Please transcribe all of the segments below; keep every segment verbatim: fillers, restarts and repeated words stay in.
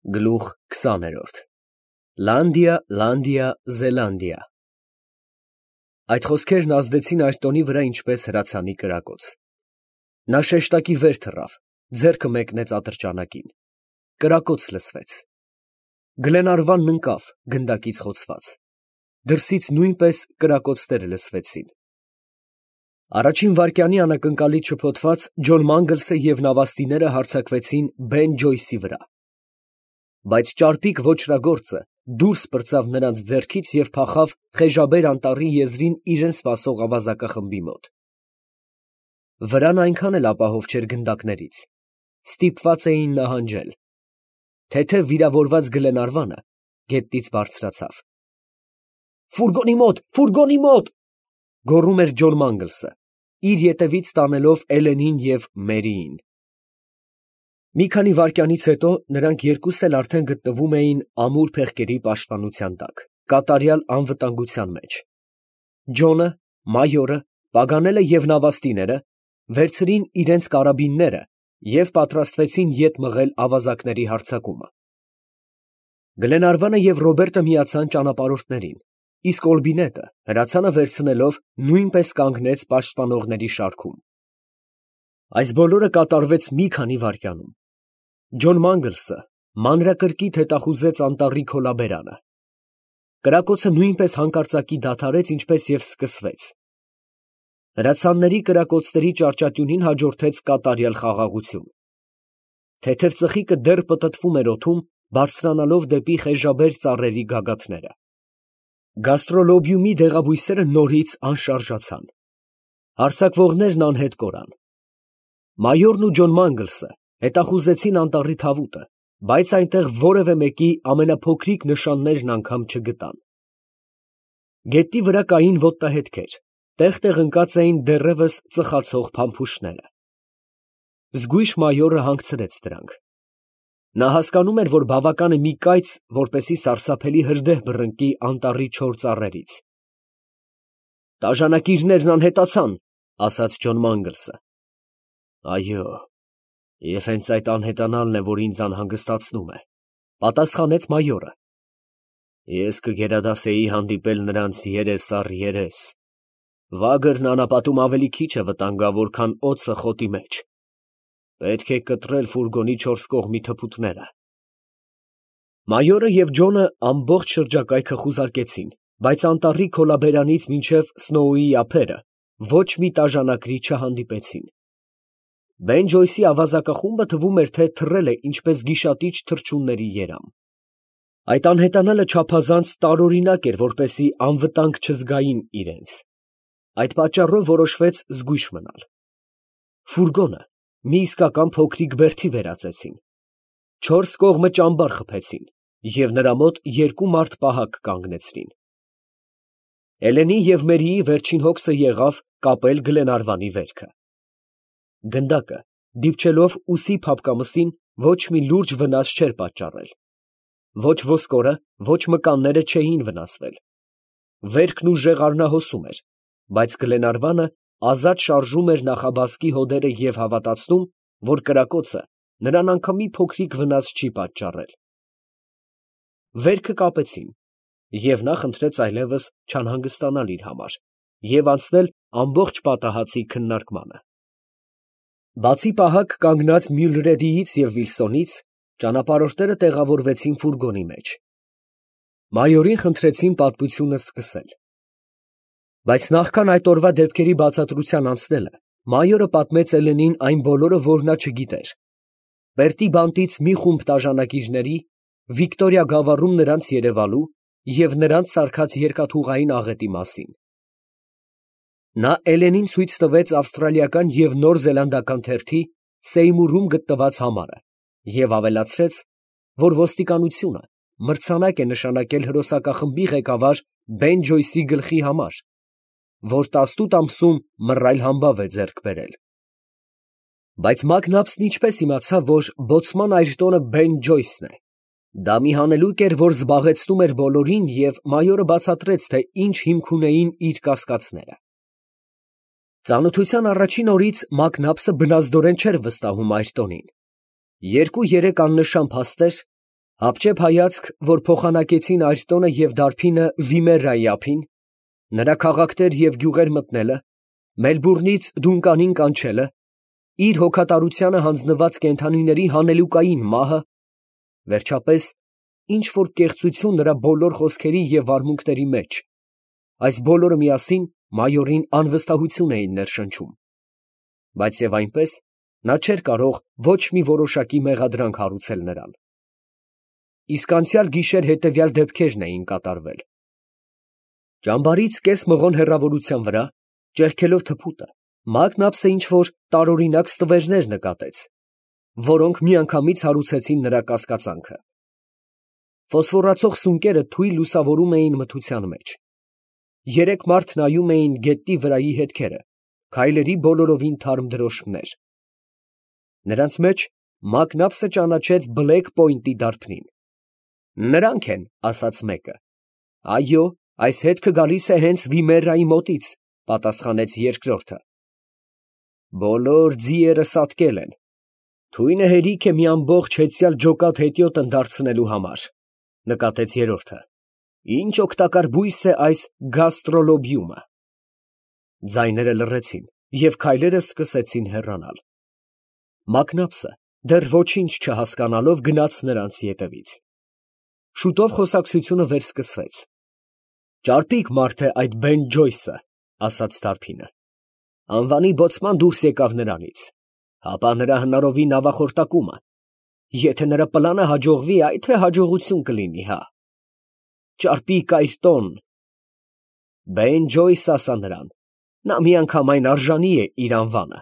Գլուխ քսաներորդ Լանդիա, Լանդիա, Զելանդիա Այդ խոսքերն ազդեցին Այրտոնի վրա ինչպես հրացանի կրակոց։ Նա շեշտակի վեր թռավ, ձեռքը մեկնեց ատրճանակին։ Կրակոց լսվեց։ Գլենարվանն ընկավ, գնդակից խոցված։ Դրսից նույնպես կրակոցներ լսվեցին։ Առաջին վայրկյանի անակնկալից շփոթված Ջոն Մանգլսը և նավաստիները հարձակվեցին Բեն Ջոյսի վրա։ Բայց ճարպիկ ոճրագործը դուրս պրծավ նրանց ձեռքից և փախավ Խեժաբեր անտառի եզրին իրան սպասող ավազակախմբի մոտ։ Վրան այնքան էլ ապահով չէր գնդակներից, ստիպված էին նահանջել։ Թեթև վիրավորված Գլենարվանը գետնից բարձրացավ։ «Ֆուրգոնի մոտ, ֆուրգոնի մոտ», գոռում էր Ջոն Մանգլսը, իր ետևից տանելով Էլենին և Մերիին։ Մի քանի վայրկյանից հետո նրանք երկուստ էլ արդեն գտնվում էին ամուր փեղկերի պաշտպանության տակ, կատարյալ անվտանգության մեջ։ Ջոնը, մայորը, Պագանելը և նավաստիները վերցրին իրենց կարաբինները և պատրաստվեցին ետ մղել ավազակների հարձակումը։ Գլենարվանը և Ռոբերտը միացան ճանապարհորդներին, իսկ Օլբինետը, հրացանը վերցնելով, նույնպես կանգնեց պաշտպանողների շարքում։ Այս բոլորը կատարվեց մի քանի վայրկյանում։ Ջոն Մանգլսը մանրակրկիտ հետախուզեց անտառի քոլաբերանը։ Կրակոցը նույնպես հանկարծակի դադարեց, ինչպես և սկսվեց։ Հրացանների կրակոցների ճառճատյունին հաջորդեց կատարյալ խաղաղություն։ Թեթև ծխիկը դեռ պտտվում էր օդում, բարձրանալով դեպի խեժաբեր ծառերի գագաթները։ Գաստրոլոբիումի դեղաբույսերը նորից անշարժացան։ Հարձակվողներն անհետ կորան։ Մայորն ու Ջոն Մանգլսը հետախուզեցին անտառի թավուտը, բայց այնտեղ որևէ մեկի ամենափոքրիկ նշաններն անգամ չգտան։ Գետնի վրա կային ոտնահետքեր, տեղ֊տեղ ընկած էին դեռևս ծխացող փամփուշտները։ Զգույշ մայորը հանգցրեց դրանք։ Նա հասկանում էր, որ բավական է մի կայծ, որպեսզի սարսափելի հրդեհ բռնկի անտառի չոր ծառերից։ «Տաժանակիրներն անհետացան», ասաց Ջոն Մանգլսը։ «Այո, և հենց այդ անհետանալն է, որ ինձ անհանգստացնում է», պատասխանեց մայորը։ «Ես կգերադասեի հանդիպել նրանց երես առ երես։ Վագրն անապատում ավելի քիչ է վտանգավոր, քան օձը խոտի մեջ։ Պետք է կտրել ֆուրգոնի չորս կողմի թփուտները»։ Մայորը և Ջոնը ամբողջ շրջակայքը խուզարկեցին, բայց անտառի քոլաբերանից մինչև Սնոուի ափերը ոչ մի տաժանակրի չհանդիպեցին։ Բեն Ջոյսի ավազակախումբը թվում էր, թե թռել է ինչպես գիշատիչ թռչունների երամ։ Այդ անհետանալը չափազանց տարօրինակ էր, որպեսզի անվտանգ չզգային իրենց։ Այդ պատճառով որոշվեց զգույշ մնալ։ Ֆուրգոնը մի իսկական փոքրիկ բերդի վերածեցին։ Չորս կողմը ճամբար խփեցին և նրա մոտ երկու մարդ պահակ կանգնեցրին։ Էլենի և Մերիի վերջին հոգսը եղավ կապել Գլենարվանի վերքը։ Գնդակը, դիպչելով ուսի փափկամսին, ոչ մի լուրջ վնաս չէր պատճառել։ Ոչ ոսկորը, ոչ մկանները չէին վնասվել։ Վերքն ուժեղ արնահոսում էր, բայց Գլենարվանը ազատ շարժում էր նախաբազկի հոդերը և հավատացնում, որ կրակոցը նրան անգամ մի փոքրիկ վնաս չի պատճառել։ Վերքը կապեցին, և նա խնդրեց այլևս չանհանգստանալ իր համար և անցնել ամբողջ պատահածի քննարկմանը։ Բացի պահակ կանգնած Մյուլրեդիից և Վիլսոնից, ճանապարհորդները տեղավորվեցին ֆուրգոնի մեջ։ Մայորին խնդրեցին պատմությունը սկսել։ Բայց նախքան այդ օրվա դեպքերի բացատրության անցնելը, մայորը պատմեց Էլենին այն բոլորը, որ նա չգիտեր։ Բերտի բանտից մի խումբ տաժանակիրների, Վիկտորիա գավառում նրանց երևալու և նրանց սարքած երկաթուղային աղետի մասին։ Նա Էլենին ցույց տվեց ավստրալիական և նոր զելանդական թերթի Սեյմուրում գտնված համարը և ավելացրեց, որ ոստիկանությունը մրցանակ է նշանակել հրոսակախմբի ղեկավար Բեն Ջոյսի գլխի համար, որ տասնութ ամսում մռայլ համբավ է ձեռք բերել։ Բայց Մակնաբսն ինչպես իմացավ, որ բոցման այրտոնը Բեն Ջոյսն է։ Դա մի հանելուկ էր, որ զբաղեցնում էր բոլորին, և մայորը բացատրեց, թե ինչ հիմք ունեին իր կասկածները։ Ծանոթության առաջին օրից Մակնաբսը բնազդորեն չէր վստահում Այրտոնին։ Երկու֊երեք աննշան փաստեր, Հապճեպ հայացք, որ փոխանակեցին Այրտոնը և Դարբինը Վիմերրայի ափին, նրա քաղաքներ և գյուղեր մտնելը, Մելբուրնից Դունկանին կանչելը, իր հոգատարությանը հանձնված կենդանիների հանելուկային մահը, վերջապես, ինչ-որ կեղծություն նրա բոլոր խոսքերի և վարմունքների մեջ, այս բոլորը միասին մայորին անվստահություն էին ներշնչում, բայց և այնպես, նա չէր կարող ոչ մի որոշակի մեղադրանք հարուցել նրան։ Իսկ անցյալ գիշեր հետևյալ դեպքերն էին կատարվել. Ճամբարից կես մղոն հեռավորության վրա, ճեղքելով թփուտը, Մակնաբսը ինչ-որ տարօրինակ ստվերներ նկատեց, որոնք միանգամից հարուցեցին նրա կասկածանքը։ Ֆոսֆորացող սունկերը թույլ լուսավորում էին մթության մեջ։ Երեք մարդ նայում էին գետնի վրայի հետքերը, քայլերի բոլորովին թարմ դրոշմներ։ Նրանց մեջ Մակնաբսը ճանաչեց Բլեք Պոյնտի դարբնին։ Նրանք են, ասաց մեկը։ Այո, այս հետքը գալիս է հենց Վիմերրայի մոտից, պատասխանեց երկրորդը։ Բոլոր ձիերը սատկել են։ Թույնը հերիք է մի ամբողջ հեծյալ ջոկատ հետիոտն դարձնելու համար, նկատեց երրորդը։ Ինչ օգտակար բույս է այս գաստրոլոբիումը։ Ձայները լռեցին, և քայլերը սկսեցին հեռանալ։ Մակնաբսը, դեռ ոչինչ չհասկանալով, գնաց նրանց ետևից։ Շուտով խոսակցությունը վերսկսվեց։ Ճարպիկ մարդ է այդ Բեն Ջոյսը, ասաց Դարբինը։ Անվանի բոցման դուրս եկավ նրանից, հապա նրա հնարովի նավախորտակումը, եթե նրա պլանը հաջողվի, այ թե հաջողություն կլինի, հա։ Ճարպիկ Այրտոն։ Բեն Ջոյս ասա նրան, նա միանգամայն արժանի է իր անվանը։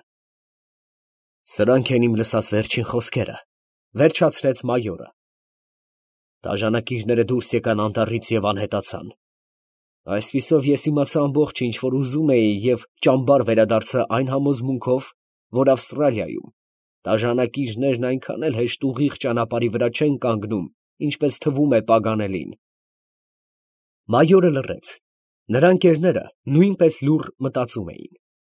Սրանք են իմ լսած վերջին խոսքերը, վերջացրեց մայորը։ Դաժանակիցները դուրս եկան անտառից և անհետացան։ Այսպիսով ես իմացա ամբողջ ինչ, որ ուզում էի և ճամբար վերադարձա այն համոզմունքով, որ Ավստրալիայում դաժանակիցներն այնքան էլ հեշտ ուղիղ ճանապարհի վրա չեն կանգնում, ինչպես թվում է պագանելին։ Մայորը լռեց։ Նրա ընկերները նույնպես լուռ մտածում էին։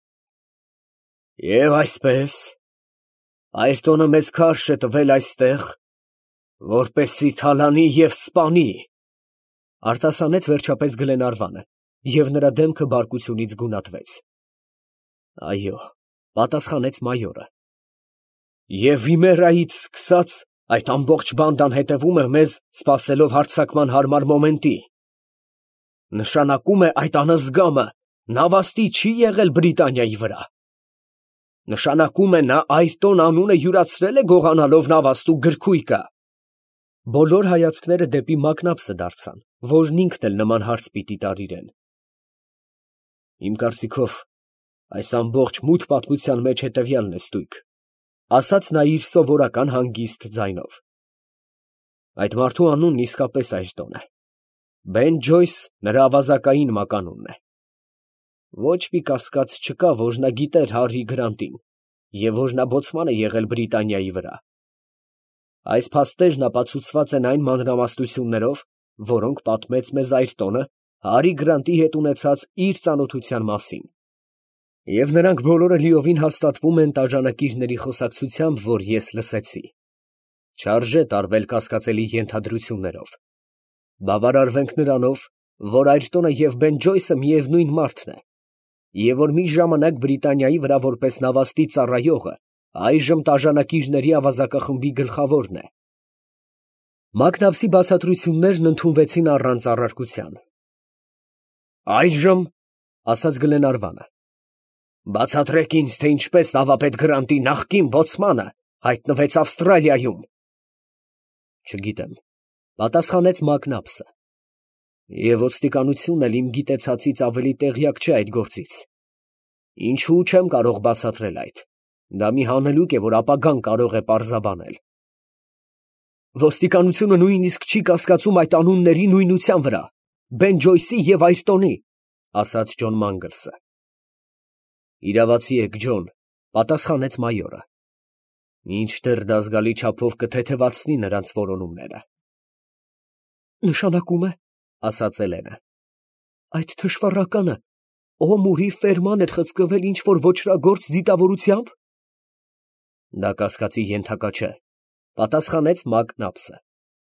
Եվ այսպես, Այրտոնը մեզ քարշ է տվել այստեղ, որպեսզի թալանի և սպանի, արտասանեց վերջապես Գլենարվանը, և նրա դեմքը բարկությունից գունատվեց։ Այո, պատասխանեց մայորը։ Եվ Վիմերայից սկսած այդ ամբողջ բանդան հետևում է մեզ, սպասելով հարձակման հարմար մոմենտի։ Նշանակում է այդ անզգամը նավաստի չի եղել Բրիտանիայի վրա։ Նշանակում է նա Այրտոն անունը յուրացրել է գողանալով նավաստու գրքույկը։ Բոլոր հայացքները դեպի Մակնաբսը դարձան, որն ինքն էլ նման հարց պիտի տար իրեն։ Իմ կարծիքով, այս ամբողջ մութ պատմության մեջ հետևյալն է ստույգ, ասաց նա իր սովորական հանգիստ ձայնով։ Այդ մարդու անունն իսկապես Այրտոն է։ Բեն Ջոյս նրա ավազակային մականունն է։ Ոչ մի կասկած չկա, որ նա գիտեր Հարրի Գրանտին, և որ նա բոցման է եղել Բրիտանիայի վրա։ Այս փաստերն ապացուցված են այն մանրամասնություններով, որոնք պատմեց մեզ Այրտոնը Հարրի Գրանտի հետ ունեցած իր ծանոթության մասին։ Եվ նրանք բոլորը լիովին հաստատվում են տաժանակիցների խոսակցությամբ, որ ես լսեցի։ Չարժե տարվել կասկածելի ենթադրություններով։ Բավարարվենք նրանով, որ Այրտոնը և Բեն Ջոյսը միևնույն մարդն է, և որ մի ժամանակ Բրիտանիայի վրա որպես նավաստի ծառայողը այժմ տաժանակիցների ավազակախմբի գլխավորն է։ Մակնաբսի բացատրություններն ընդունվեցին առանց առարկության։ Այժմ, ասաց Գլենարվանը, բացատրեք ինձ, թե ինչպես նավապետ Գրանտի նախկին բոցմանը հայտնվեց Ավստրալիայում։ Չգիտեմ, պատասխանեց Մակնաբսը։ Եվ ոստիկանությունն էլ իմ գիտեցածից ավելի տեղյակ չէ այդ գործից։ Ինչու չեմ կարող բացատրել այդ։ Դա մի հանելուկ է, որ ապագան կարող է պարզաբանել։ Ոստիկանությունը նույնիսկ չի կասկածում այդ անունների նույնության վրա, Բեն Ջոյսի և Այրտոնի, ասաց Ջոն Մանգլսը։ Իրավացի եք, Ջոն, պատասխանեց մայորը։ Մինչդեռ դա զգալի չափով կթեթևացնի նրանց որոնումները։ Նշանակում է, ասաց Էլենը, այդ թշվառականը Օմուրի ֆերման էր խցկվել ինչ-որ ոճրագործ դիտավորությամբ։ Դա կասկածի ենթակա չէ, պատասխանեց Մակնաբսը։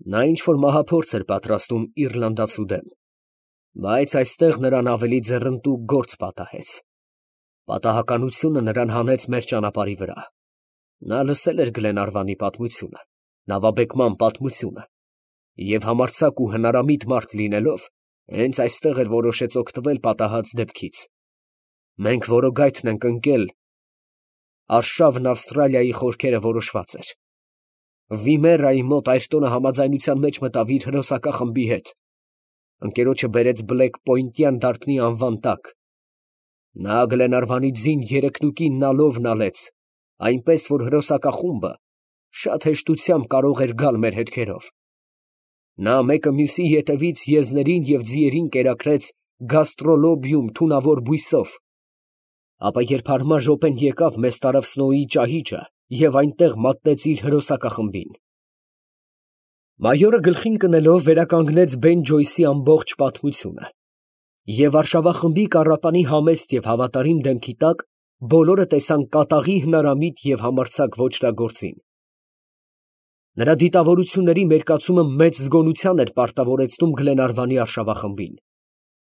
Նա ինչ-որ մահափորձ էր պատրաստում իռլանդացու դեմ, բայց այստեղ նրան ավելի ձեռնտու գործ պատահեց։ Պատահականությունը նրան հանեց մեր ճանապարհի վրա։ Նա լսել էր Գլենարվանի պատմությունը, նավաբեկման պատմությունը, և համարձակ ու հնարամիտ մարդ լինելով, հենց այստեղ էր որոշեց օգտվել պատահած դեպքից։ Մենք որոգայթն ենք ընկել, արշավն Ավստրալիայի խորքերը որոշված էր։ Վիմերայի մոտ Այրտոնը համաձայնության մեջ մտավ իր հրոսակախմբի հետ, ընկերոջը բերեց Բլեք Պոյնտյան դարբնի անվան տակ։ Նա Գլենարվանի ձին երեքնուկին նալով նալեց, այնպես որ հրոսակախումբը շատ հեշտությամբ կարող էր գալ մեր հետքերով։ Նա մեկը մյուսի ետևից եզներին և ձիերին կերակրեց գաստրոլոբիում թունավոր բույսով, ապա երբ հարմար րոպեն եկավ, մեզ տարավ Սնոուի ճահիճը և այնտեղ մատնեց իր հրոսակախմբին։ Մայորը գլխին կնելով վերականգնեց Բեն Ջոյսի ամբողջ պատմությունը, և արշավախմբի կառապանի համեստ և հավատարիմ դեմքի տակ բոլորը տեսան կատաղի հնարամիտ և համարձակ ոճրագործին։ Նրա դիտավորությունների մերկացումը մեծ զգոնության էր պարտավորեցնում Գլենարվանի արշավախմբին։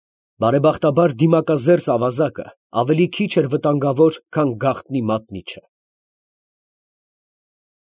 Բարեբախտաբար դիմակազերծ ավազակը ավելի քիչ էր վտանգավոր, քան գաղտնի մատնիչը։